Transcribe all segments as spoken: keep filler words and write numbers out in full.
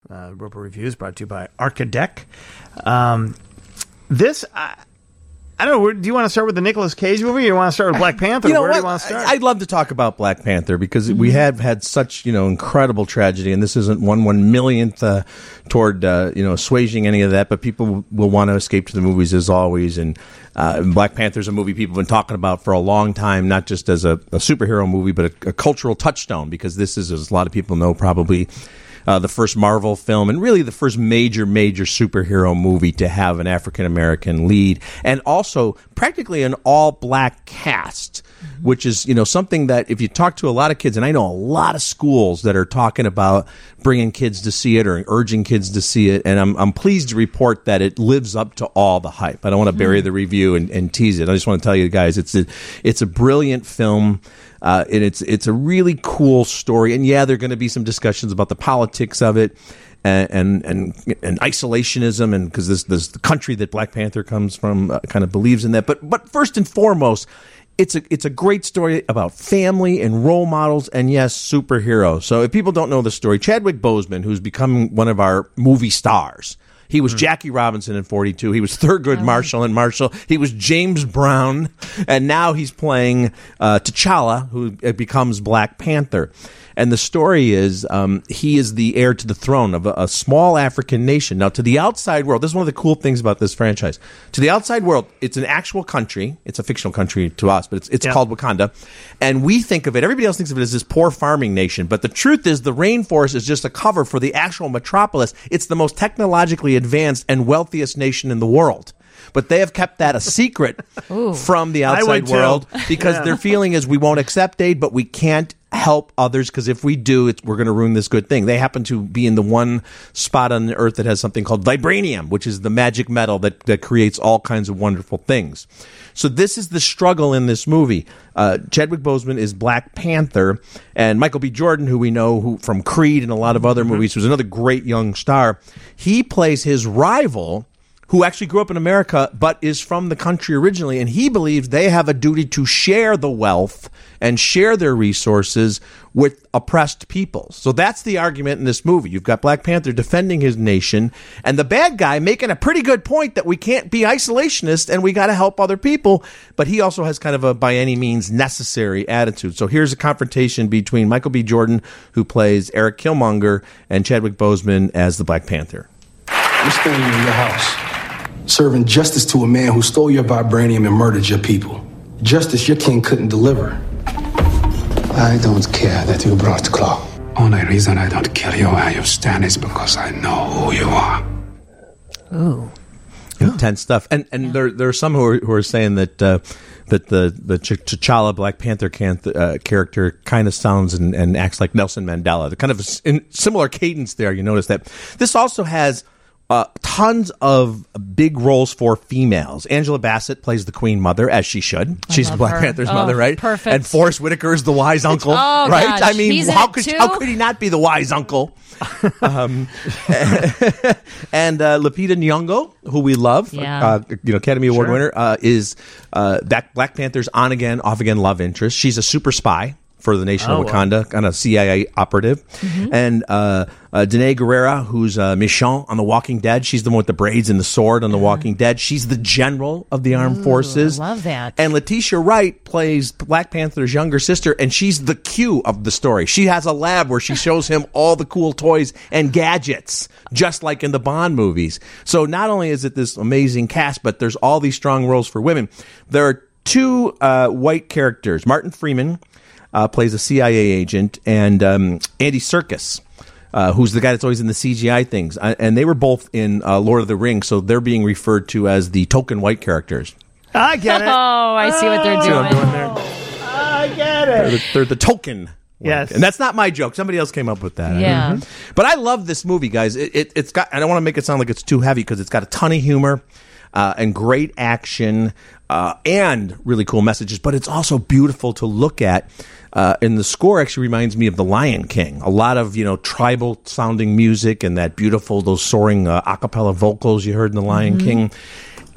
Uh, Roper Reviews brought to you by Archidec. Um, this, I, I don't know, do you want to start with the Nicolas Cage movie or do you want to start with Black Panther? You know Where what? do you want to start? I'd love to talk about Black Panther because mm-hmm. we have had such, you know, incredible tragedy, and this isn't one one millionth uh, toward, uh, you know, assuaging any of that, but people will want to escape to the movies as always, and uh, Black Panther's a movie people have been talking about for a long time, not just as a, a superhero movie, but a, a cultural touchstone, because this is, as a lot of people know, probably Uh, the first Marvel film, and really the first major, major superhero movie to have an African-American lead, and also practically an all-black cast, mm-hmm. which is, you know, something that if you talk to a lot of kids, and I know a lot of schools that are talking about bringing kids to see it or urging kids to see it, and I'm, I'm pleased to report that it lives up to all the hype. I don't want to bury mm-hmm. the review and, and tease it. I just want to tell you guys, it's a, it's a brilliant film. Uh, and it's it's a really cool story, and yeah, there are going to be some discussions about the politics of it, and and and, and isolationism, and because this this the country that Black Panther comes from uh, kind of believes in that. But but first and foremost, it's a it's a great story about family and role models, and yes, superheroes. So if people don't know the story, Chadwick Boseman, who's become one of our movie stars. He was mm-hmm. Jackie Robinson in forty-two. He was Thurgood Marshall in Marshall. He was James Brown. And now he's playing uh, T'Challa, who becomes Black Panther. And the story is um, he is the heir to the throne of a, a small African nation. Now, to the outside world, this is one of the cool things about this franchise. To the outside world, it's an actual country. It's a fictional country to us, but it's, it's yeah. called Wakanda. And we think of it, everybody else thinks of it as this poor farming nation. But the truth is the rainforest is just a cover for the actual metropolis. It's the most technologically advanced and wealthiest nation in the world. But they have kept that a secret from the outside world because yeah. their feeling is we won't accept aid, but we can't help others because if we do, it's, we're going to ruin this good thing. They happen to be in the one spot on the earth that has something called vibranium, which is the magic metal that, that creates all kinds of wonderful things. So this is the struggle in this movie. Uh, Chadwick Boseman is Black Panther, and Michael B. Jordan, who we know who from Creed and a lot of other mm-hmm. movies, who's another great young star. He plays his rival, who actually grew up in America but is from the country originally, and he believes they have a duty to share the wealth and share their resources with oppressed peoples. So that's the argument in this movie. You've got Black Panther defending his nation, and the bad guy making a pretty good point that we can't be isolationist and we got to help other people, but he also has kind of a by any means necessary attitude. So here's a confrontation between Michael B. Jordan, who plays Eric Killmonger, and Chadwick Boseman as the Black Panther. I'm standing in your house, serving justice to a man who stole your vibranium and murdered your people. Justice your king couldn't deliver. I don't care that you brought Claw. Only reason I don't kill you where you stand is because I know who you are. Ooh. Intense stuff. And and yeah. there there are some who are, who are saying that uh, that the, the T'Challa Black Panther can, uh, character kind of sounds and, and acts like Nelson Mandela. The kind of a, in similar cadence there. You notice that. This also has Uh, tons of big roles for females. Angela Bassett plays the Queen Mother, as she should. I She's Black her. Panther's oh, mother, right? Perfect. And Forrest Whitaker is the wise uncle, oh, right? Gosh. I mean, He's how in it could too? how could he not be the wise uncle? um, and uh, Lupita Nyong'o, who we love, yeah. uh, you know, Academy Award Sure. winner, uh, is uh, Black, Black Panther's on again, off again love interest. She's a super spy for the nation oh, of Wakanda, wow. kind of C I A operative. Mm-hmm. And uh, uh, Danae Guerrera, who's uh, Michonne on The Walking Dead. She's the one with the braids and the sword on The Walking Dead. She's the general of the armed Ooh, forces. I love that. And Letitia Wright plays Black Panther's younger sister, and she's the Q of the story. She has a lab where she shows him all the cool toys and gadgets, just like in the Bond movies. So not only is it this amazing cast, but there's all these strong roles for women. There are two uh, white characters. Martin Freeman Uh, plays a C I A agent, and um, Andy Serkis, uh, who's the guy that's always in the C G I things. Uh, and they were both in uh, Lord of the Rings, so they're being referred to as the token white characters. I get it. Oh, I see what they're doing. I get it. They're the, they're the token. Yes. And that's not my joke. Somebody else came up with that. Yeah. Mm-hmm. But I love this movie, guys. It, it, it's got, I don't want to make it sound like it's too heavy because it's got a ton of humor uh, and great action uh, and really cool messages, but it's also beautiful to look at. Uh, and the score actually reminds me of The Lion King. A lot of, you know, tribal sounding music and that beautiful, those soaring uh, a cappella vocals you heard in The Lion mm-hmm. King.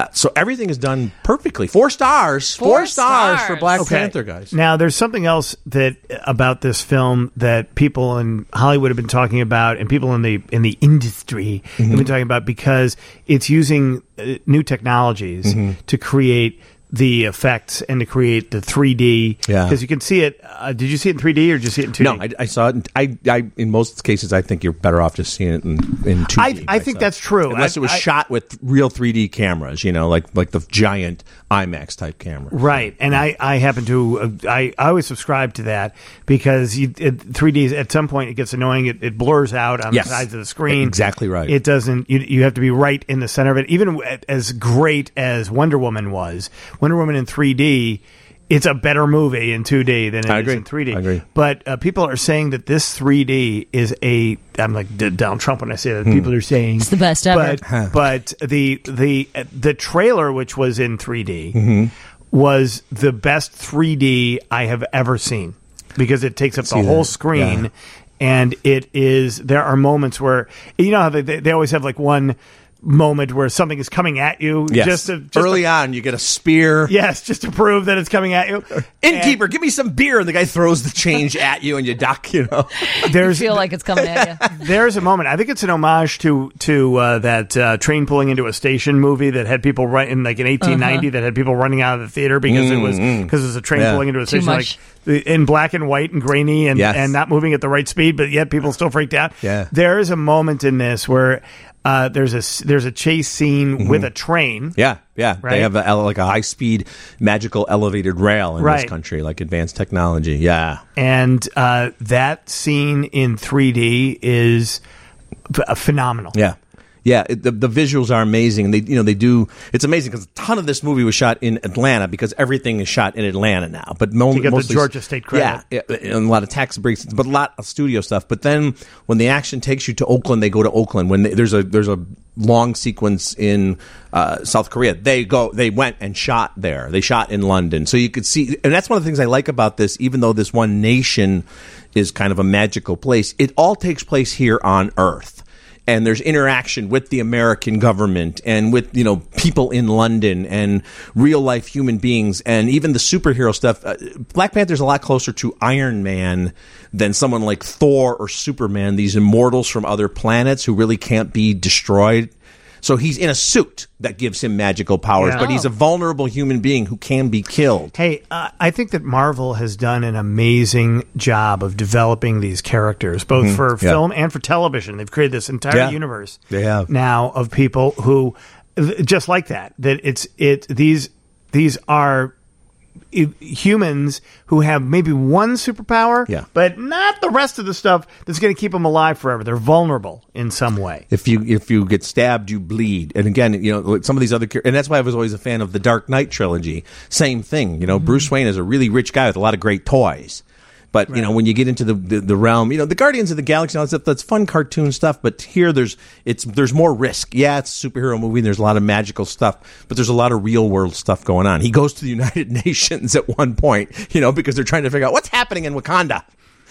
Uh, so everything is done perfectly. Four stars. Four Four, stars. stars. for Black Okay. Panther, guys. Now, there's something else that about this film that people in Hollywood have been talking about, and people in the in the industry Mm-hmm. have been talking about, because it's using uh, new technologies Mm-hmm. to create the effects and to create the three D. Yeah. Because you can see it. Uh, did you see it in three D or did you see it in two D? No, I, I saw it. In, I, I, in most cases, I think you're better off just seeing it in, in two D. I- I think myself. that's true. Unless I- it was I- shot with real three D cameras, you know, like like the giant IMAX type camera. Right, and I, I happen to uh, I, I always subscribe to that because you, it, three D at some point it gets annoying. It, it blurs out on Yes. the sides of the screen. Exactly right. It doesn't. You, you have to be right in the center of it. Even as great as Wonder Woman was, Wonder Woman in three D, it's a better movie in two D than it I is agree. in three D. I agree. But uh, people are saying that this three D is a. I'm like D- Donald Trump when I say that. Hmm. People are saying It's the best ever. But, but the the the trailer, which was in three D, Mm-hmm. was the best three D I have ever seen because it takes up the See whole that. screen, Yeah. and it is. There are moments where you know how they they always have like one moment where something is coming at you. Yes. Just to, just Early to, on, you get a spear. yes, just to prove that it's coming at you. Innkeeper, give me some beer. And the guy throws the change at you and you duck, you know. And there's feel like it's coming at you. There's a moment. I think it's an homage to to uh, that uh, train pulling into a station movie that had people run in like in eighteen ninety that had people running out of the theater because it was because it was a train Yeah. pulling into a Too station much. like in black and white and grainy and Yes. and not moving at the right speed, but yet people still freaked out. Yeah. There is a moment in this where uh, there's a there's a chase scene with a train. Yeah, yeah. Right? They have a, like a high speed magical elevated rail in Right. this country, like advanced technology. Yeah. And uh, that scene in three D is ph- phenomenal. Yeah. Yeah, it, the, the visuals are amazing. They, you know, they do. It's amazing because a ton of this movie was shot in Atlanta because everything is shot in Atlanta now. But mo- To get the mostly, Georgia State credit. Yeah, yeah, and a lot of tax breaks, but a lot of studio stuff. But then when the action takes you to Oakland, they go to Oakland. When they, there's a there's a long sequence in uh, South Korea, they go they went and shot there. They shot in London, so you could see. And that's one of the things I like about this. Even though this one nation is kind of a magical place, it all takes place here on Earth. And there's interaction with the American government and with, you know, people in London and real life human beings and even the superhero stuff. Uh, Black Panther's a lot closer to Iron Man than someone like Thor or Superman, these immortals from other planets who really can't be destroyed. So he's in a suit that gives him magical powers, Yeah. but he's a vulnerable human being who can be killed. Hey, uh, I think that Marvel has done an amazing job of developing these characters, both for Mm-hmm. Yeah. film and for television. They've created this entire Yeah. universe They have. now of people who, just like that, that it's it these these are i- humans who have maybe one superpower, Yeah. but not the rest of the stuff that's going to keep them alive forever. They're vulnerable in some way. If you if you get stabbed, you bleed. And again, you know, like some of these other char- and that's why I was always a fan of the Dark Knight trilogy. Same thing, you know. Bruce Wayne is a really rich guy with a lot of great toys. But you know, when you get into the, the, the realm, you know, the Guardians of the Galaxy, and all that stuff, that's fun cartoon stuff. But here, there's it's there's more risk. Yeah, it's a superhero movie. And there's a lot of magical stuff, but there's a lot of real world stuff going on. He goes to the United Nations at one point, you know, because they're trying to figure out what's happening in Wakanda.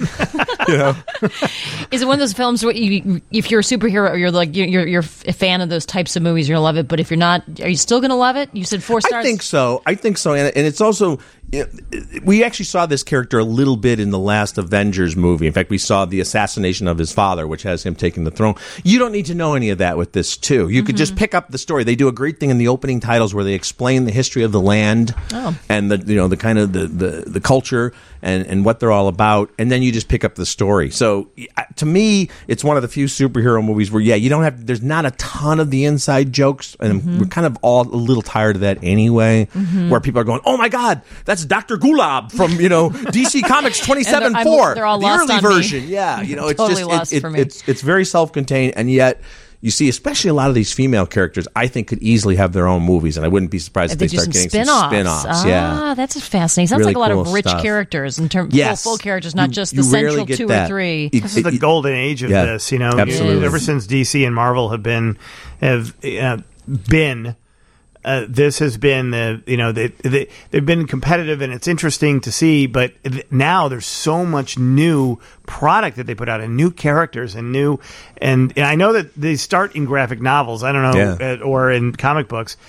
You know, Is it one of those films where you, if you're a superhero or you're like you're you're you're a fan of those types of movies, you're gonna love it. But if you're not, are you still gonna love it? You said four stars. I think so. I think so, and, and it's also you know, we actually saw this character a little bit in the last Avengers movie. In fact, we saw the assassination of his father, which has him taking the throne. You don't need to know any of that with this too. You could just pick up the story. They do a great thing in the opening titles where they explain the history of the land Oh. and the you know the kind of the the, the culture and, and what they're all about, and then you just pick up the story. So uh, to me, it's one of the few superhero movies where yeah, you don't have there's not a ton of the inside jokes, and we're kind of all a little tired of that anyway. Where people are going, oh my god, that's Doctor Gulab from you know D C Comics twenty-seven And they're- I'm- four, they're all the lost early on me. version. Yeah, you know, it's Totally just lost it, it, for me. it's it's very self-contained, and yet. You see, especially a lot of these female characters, I think could easily have their own movies, and I wouldn't be surprised if they they do start some getting spin-offs. some spin-offs. Ah, Yeah, that's fascinating. Sounds Really like a lot of cool rich stuff. characters in terms Yes. full, full characters, not You- just you the rarely central get two that. or three. It- This is the it- golden age of yeah, this, you know. absolutely. Ever since D C and Marvel have been have uh, been. Uh, this has been the you know they, they they've been competitive and it's interesting to see, but th- now there's so much new product that they put out and new characters and new and, and I know that they start in graphic novels. I don't know Yeah. uh, or in comic books.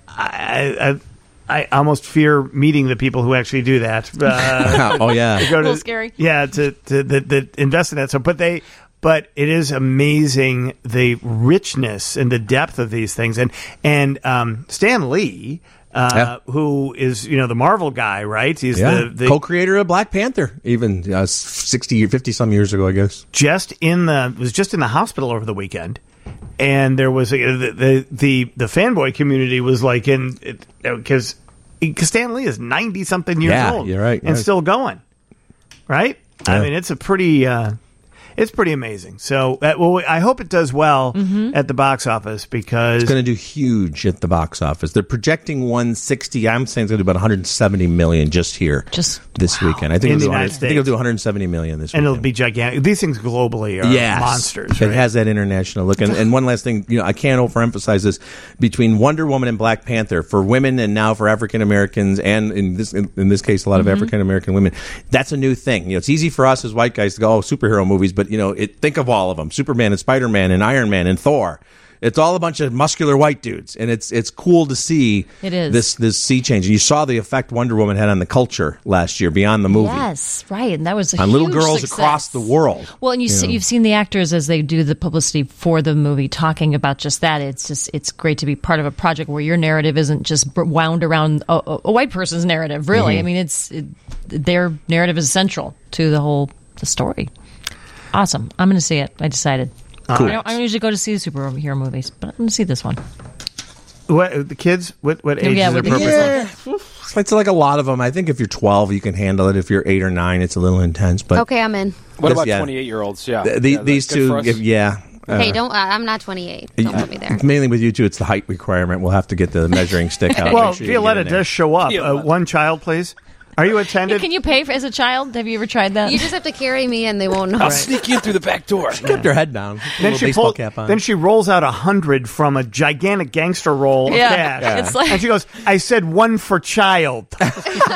I, I I almost fear meeting the people who actually do that. Uh, oh yeah, go a little to, scary. Yeah, to to the, the invest in that. So, but they. But it is amazing the richness and the depth of these things, and and um, Stan Lee, uh, Yeah. who is you know the Marvel guy, right? He's yeah. the, the co-creator of Black Panther, even uh, sixty, fifty some years ago, I guess. just in the was just in the hospital over the weekend, and there was a, the, the the the fanboy community was like in because Stan Lee is ninety something years Yeah, old, you're right, and right. still going, right? I Yeah. mean, it's a pretty. Uh, It's pretty amazing. So, uh, well, I hope it does well Mm-hmm. at the box office because It's going to do huge at the box office. They're projecting one sixty. I'm saying it's going to do about one hundred seventy million just here, Just- this weekend. I think, In it'll the do United 100 I think it'll States. do one hundred seventy million this and weekend. it'll be gigantic. These things globally are Yes. monsters. It Right? has that international look. And, and one last thing, you know, I can't overemphasize this. Between Wonder Woman and Black Panther, for women and now for African Americans, and in this in, in this case, a lot of African American women, that's a new thing. You know, it's easy for us as white guys to go, oh, superhero movies, but you know, it, think of all of them: Superman and Spider-Man and Iron Man and Thor. It's all a bunch of muscular white dudes, and it's it's cool to see It is. this this sea change. And you saw the effect Wonder Woman had on the culture last year beyond the movie. Yes, right, and that was a On little huge girls success. across the world. Well, and you see, you've seen the actors as they do the publicity for the movie talking about just that. It's just it's great to be part of a project where your narrative isn't just wound around a, a, a white person's narrative. Really, Mm-hmm. I mean, it's it, their narrative is central to the whole the story. Awesome! I'm going to see it. I decided. Cool. I don't, I don't usually go to see superhero movies, but I'm going to see this one. What the kids? What what age Yeah, is what- appropriate? Yeah, it's like a lot of them. I think if you're twelve, you can handle it. If you're eight or nine, it's a little intense. But Okay, I'm in. What This- about yeah. twenty-eight-year-olds? Yeah. th- the, Yeah, these that's good for two, us. if, yeah. Hey, uh, don't. I, I'm not twenty-eight. Don't put me there. Mainly with you two, it's the height requirement. We'll have to get the measuring stick out. Well, Make sure you get Violetta in there. does show up. Uh, Violetta. one child, please. Are you attended? Can you pay for as a child? Have you ever tried that? You just have to carry me, and they won't know. I'll sneak you in through the back door. Kept her head down. Put a then little she baseball pull- cap on. Then she rolls out a hundred from a gigantic gangster roll of Yeah. cash, Yeah. It's like- and she goes, "I said one for child." All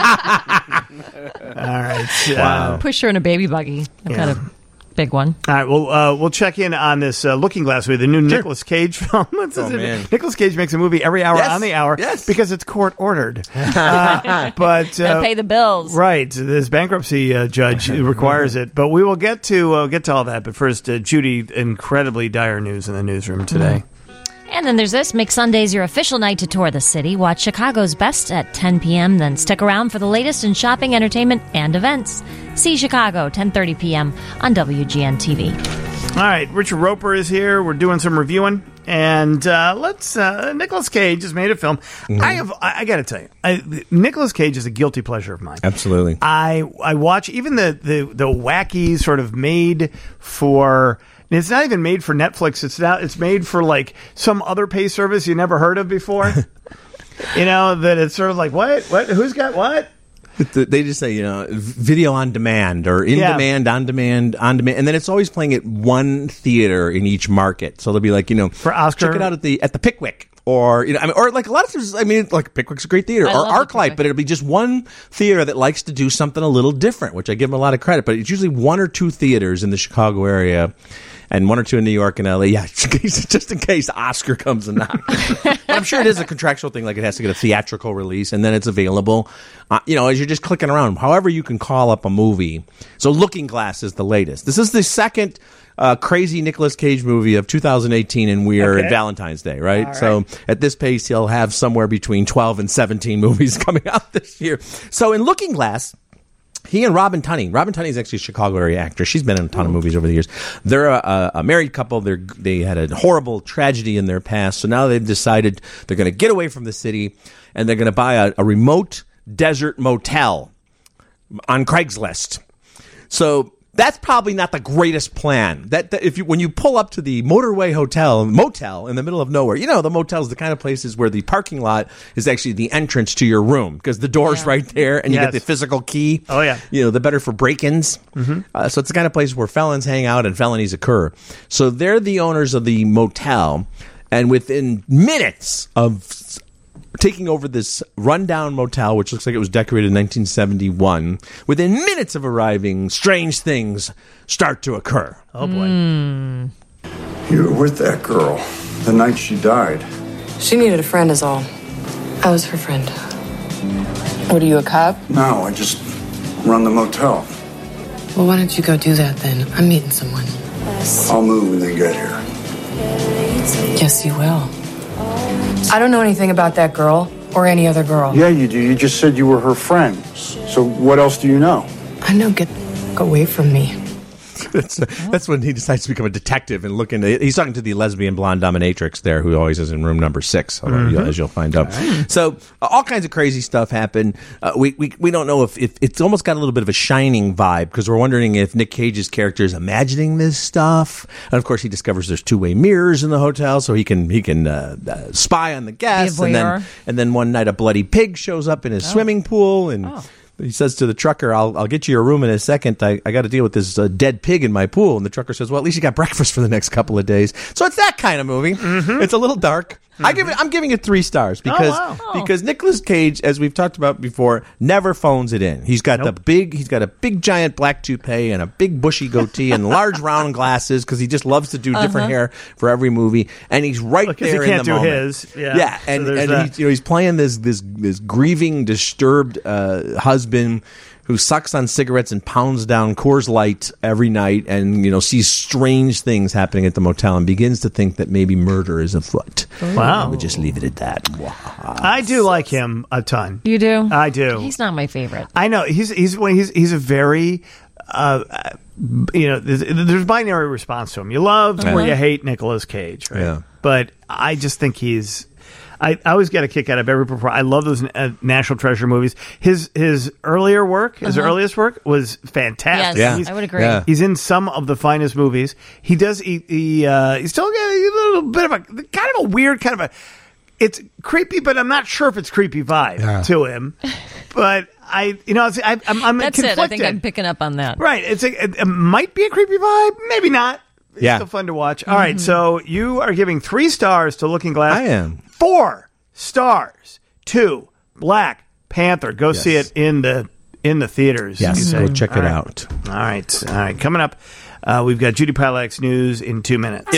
right. uh, Push her in a baby buggy. I've got a big one. All right, well, uh, we'll check in on this uh, Looking Glass with the new Nicolas Cage film. This is Oh, it. man. Nicolas Cage makes a movie every hour Yes, on the hour yes. because it's court ordered. uh, but Gotta uh, pay the bills. right, this bankruptcy uh, judge requires it. But we will get to uh, get to all that. But first, uh, Judy, incredibly dire news in the newsroom today. And then there's this. Make Sundays your official night to tour the city. Watch Chicago's Best at ten p.m. Then stick around for the latest in shopping, entertainment, and events. See Chicago, ten thirty p.m. on W G N T V. All right, Richard Roper is here. We're doing some reviewing, and uh, let's. Uh, Nicolas Cage has made a film. I have. I, I got to tell you, I, Nicolas Cage is a guilty pleasure of mine. Absolutely. I I watch even the the the wacky sort of made for. It's not even made for Netflix. It's not. It's made for like some other pay service you never heard of before. You know that it's sort of like what what who's got what. They just say, you know, video on demand or in Yeah. demand, on demand, on demand, and then it's always playing at one theater in each market. So they'll be like, you know, For Oscar- check it out at the at the Pickwick, or you know, I mean, or like a lot of theaters. I mean, like Pickwick's a great theater, I or love the ArcLight, Pickwick. but it'll be just one theater that likes to do something a little different, which I give them a lot of credit. But it's usually one or two theaters in the Chicago area. And one or two in New York and L A, yeah, just in case Oscar comes and not. But I'm sure it is a contractual thing, like it has to get a theatrical release, and then it's available, uh, you know, as you're just clicking around. However you can call up a movie. So Looking Glass is the latest. This is the second uh, crazy Nicolas Cage movie of two thousand eighteen, and we are Okay. at Valentine's Day, right? So at this pace, he'll have somewhere between twelve and seventeen movies coming out this year. So in Looking Glass, he and Robin Tunney. Robin Tunney is actually a Chicago area actor. She's been in a ton of movies over the years. They're a, a married couple. They're, they had a horrible tragedy in their past. So now they've decided they're going to get away from the city and they're going to buy a, a remote desert motel on Craigslist. So that's probably not the greatest plan. That, that if you when you pull up to the motorway hotel motel in the middle of nowhere, you know the motel's the kind of places where the parking lot is actually the entrance to your room because the door's Yeah. right there and you Yes. get the physical key. Oh, yeah. You know, the better for break-ins. Mm-hmm. Uh, so it's the kind of place where felons hang out and felonies occur. So they're the owners of the motel, and within minutes of s- taking over this rundown motel, which looks like it was decorated in nineteen seventy-one, within minutes of arriving, strange things start to occur. Oh boy. You were with that girl the night she died. She needed a friend is all. I was her friend. What are you, a cop? No, I just run the motel. Well, why don't you go do that then? I'm meeting someone. I'll move when they get here. Yes, you will. I don't know anything about that girl or any other girl. Yeah, you do. You just said you were her friend. So what else do you know? I know. Get away from me. That's, that's when he decides to become a detective and look into. He's talking to the lesbian blonde dominatrix there, who always is in room number six, mm-hmm. as you'll find out. Right. So uh, all kinds of crazy stuff happen. Uh, we, we we don't know if, if it's almost got a little bit of a Shining vibe, because we're wondering if Nick Cage's character is imagining this stuff. And of course, he discovers there's two way mirrors in the hotel, so he can he can uh, uh, spy on the guests. And then and then one night, a bloody pig shows up in his oh. swimming pool, and. Oh. He says to the trucker, I'll I'll get you your room in a second. I, I got to deal with this uh, dead pig in my pool. And the trucker says, well, at least you got breakfast for the next couple of days. So it's that kind of movie. Mm-hmm. It's a little dark. Mm-hmm. I give it, I'm giving it three stars because oh, wow. because Nicolas Cage, as we've talked about before, never phones it in. He's got nope. the big, he's got a big giant black toupee and a big bushy goatee and large round glasses because he just loves to do different uh-huh. hair for every movie. And he's right well, there he can't in the do moment. His. Yeah, yeah, and so and he's, you know, he's playing this this this grieving, disturbed uh, husband who sucks on cigarettes and pounds down Coors Light every night, and you know sees strange things happening at the motel and begins to think that maybe murder is afoot. Wow, we'll just leave it at that. I do like him a ton. You do? I do. He's not my favorite. I know he's he's he's he's a very. Uh, you know, there's, there's binary response to him. You love uh-huh. or you hate Nicolas Cage, right? Yeah. But I just think he's. I, I always get a kick out of every performance. I love those uh, National Treasure movies. His his earlier work, his uh-huh. earliest work, was fantastic. Yes, yeah. I would agree. Yeah. He's in some of the finest movies. He does. He, he uh, he's still got a little bit of a kind of a weird kind of a. It's creepy, but I'm not sure if it's creepy vibe yeah. to him. But I, you know, I, I'm, I'm That's conflicted. it. I think I'm picking up on that. Right. It's a, it, it might be a creepy vibe, maybe not. It's yeah. still fun to watch. All mm-hmm. right, so you are giving three stars to Looking Glass. I am. Four stars to Black Panther. Go yes. see it in the in the theaters. Yes, go check all it right. out. All right, all right. Coming up, uh, we've got Judy Pilack's news in two minutes.